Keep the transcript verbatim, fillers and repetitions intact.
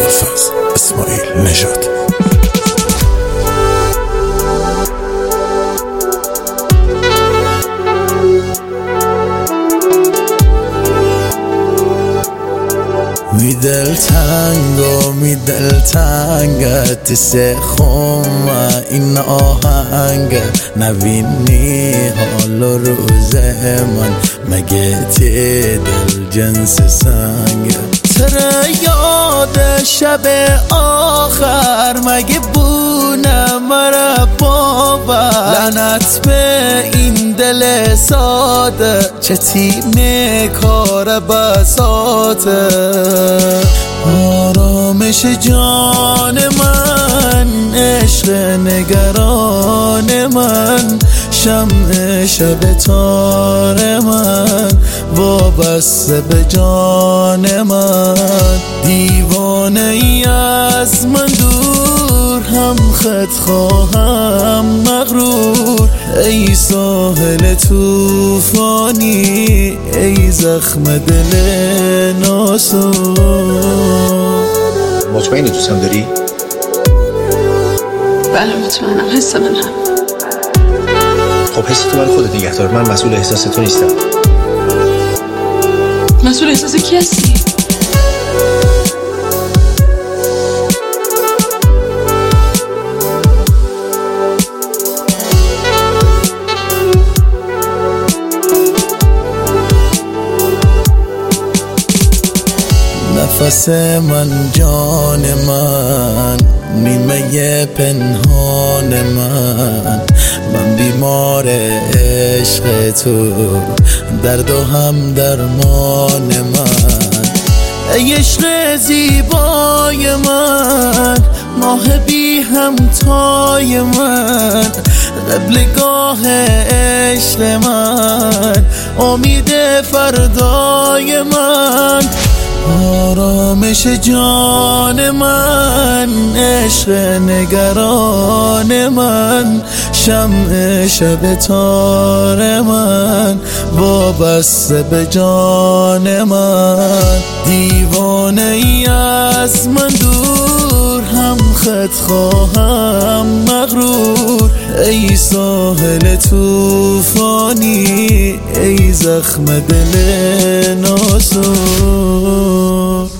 حافظ اسماعیل نژاد. می دل تنگ و می دل تنگت سخم و این آهنگت نبینی حال و روز من مگه تی دل جنس سنگت ترا یاد شب آخر مگه بونه مرا باور لعنت به این دل ساده چه تیمه کار بساته آرامش جان من عشق نگران من شمع شب تار من وابسته به جان من دیوانه ای از من دور هم خط خواهم مغرور ای ساحل توفانی ای زخم دل ناسور. مطمئنی دوستم داری؟ بله مطمئنم، حس من هم. خب حس تو برای خودت نگه دار، من مسئول احساس تو نیستم. مسئول احساس کی هستی؟ نفس من جان من نیمه پنهان من من بیمار عشق تو درد و هم درمان من ای عشق زیبای من ماه بی همتای من قبلگاه عشق من امید فردای من آرامش جان من عشق نگران من شمع شب تار من وابسته به جان من دیوانه ای از من دور هم خط خواهم مغرور ای ساحل توفانی ای زخم دل ناسور.